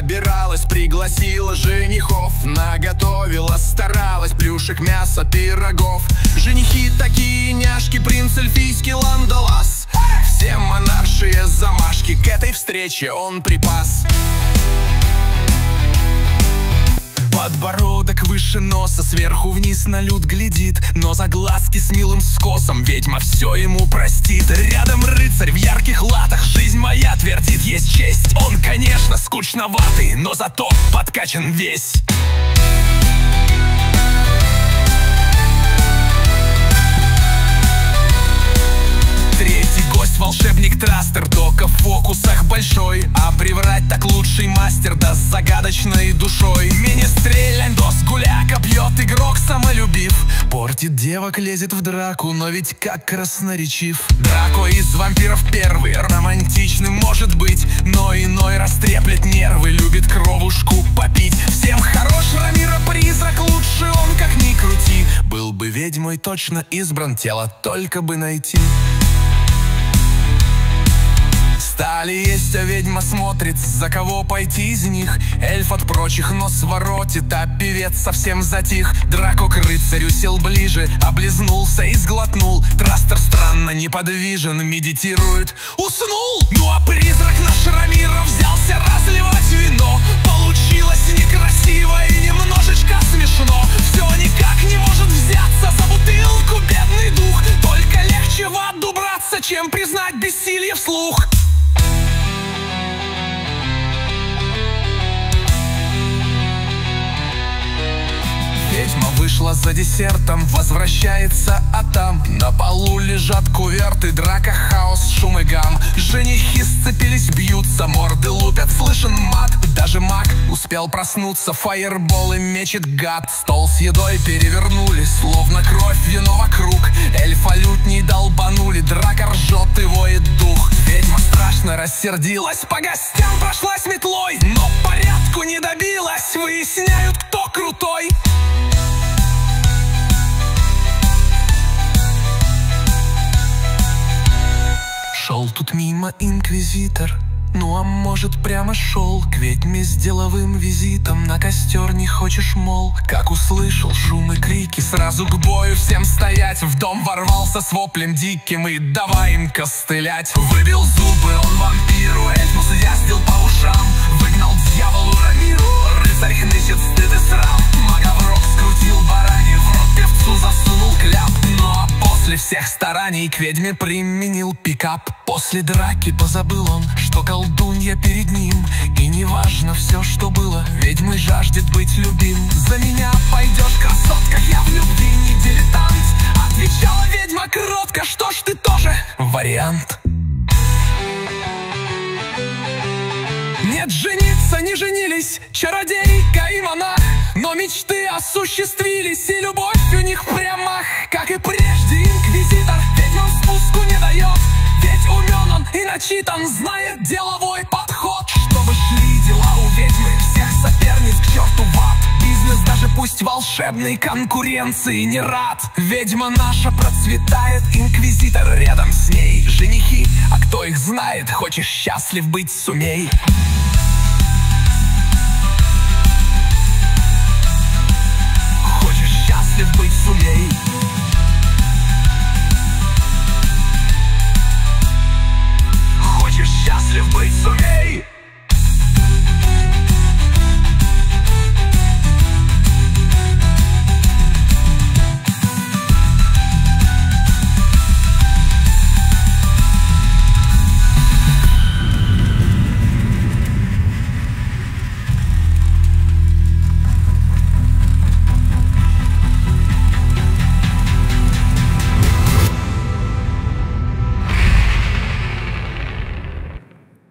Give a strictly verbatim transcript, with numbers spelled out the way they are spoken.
собиралась, пригласила женихов, наготовила, старалась, плюшек, мясо, пирогов. Женихи такие няшки, принц эльфийский ландолас. Все монаршие замашки к этой встрече он припас. Подбородок выше носа, сверху вниз на люд глядит, но за глазки с милым скосом ведьма все ему простит. Рядом рыцарь в ярких латах, жизнь моя твердит, есть честь. Он, конечно, скучноватый, но зато подкачан весь. Третий гость — волшебник Трастер, дока в фокусах большой, а приврать так лучший мастер, да с загадочной душой. Министрель, дос гуляка бьет, игрок самолюбив, портит девок, лезет в драку, но ведь как красноречив. Драко из вампиров первый, романтичным может быть, но иной растреплет нервы, любит кровушку попить. Всем хорош Рамира призрак, лучше он как ни крути, был бы ведьмой точно избран, тело только бы найти. Стали есть, а ведьма смотрит, за кого пойти из них. Эльф от прочих нос воротит, а певец совсем затих. Драко к рыцарю сел ближе, облизнулся и сглотнул. Трастер странно неподвижен, медитирует, уснул. Ну а призрак наш Рамира взялся разливать вино. Получилось некрасиво и немножечко смешно. Все никак не может взяться за бутылку бедный дух. Только легче в ад убраться, чем признать бессилье вслух. Ведьма вышла за десертом, возвращается, а там на полу лежат куверты, драка, хаос, шум и гам. Женихи сцепились, бьются, морды лупят, слышен мат. Даже маг успел проснуться, фаерболы мечет гад. Стол с едой перевернули, словно кровь, вино вокруг. Эльфа лютней долбанули, драка ржет и воет дух. Ведьма страшно рассердилась, по гостям прошлась метлой, но порядку не добилась, выясняют, кто крутой. Шел тут мимо инквизитор, ну а может прямо шел к ведьме с деловым визитом. На костер не хочешь, мол? Как услышал шум и крики, сразу к бою всем стоять. В дом ворвался с воплем диким и давай им костылять. Выбил зубы он вампиру, эльфу съездил по ушам, выгнал дьяволу Рамиру, рыцарь хнычет, стыд и срам. Мага в рог скрутил барани, в рот певцу засунул кляп. Ну а после всех стараний к ведьме применил пикап. После драки позабыл он, что колдунья перед ним, и неважно все, что было, ведьмой жаждет быть любим. За меня пойдешь, красотка, я в любви не дилетант, отвечала ведьма кротко, что ж ты тоже вариант. Нет, жениться не женились чародейка и монах, но мечты осуществились, и любовь у них прямо, как и прежде инквизитор, ведьмам спуску не дает. Ведь умен он и начитан, знает деловой подход. Чтобы шли дела у ведьмы, всех соперниц к черту в ад. Бизнес даже пусть волшебной конкуренции не рад. Ведьма наша процветает, инквизитор рядом с ней. Женихи, а кто их знает, хочешь счастлив быть, сумей.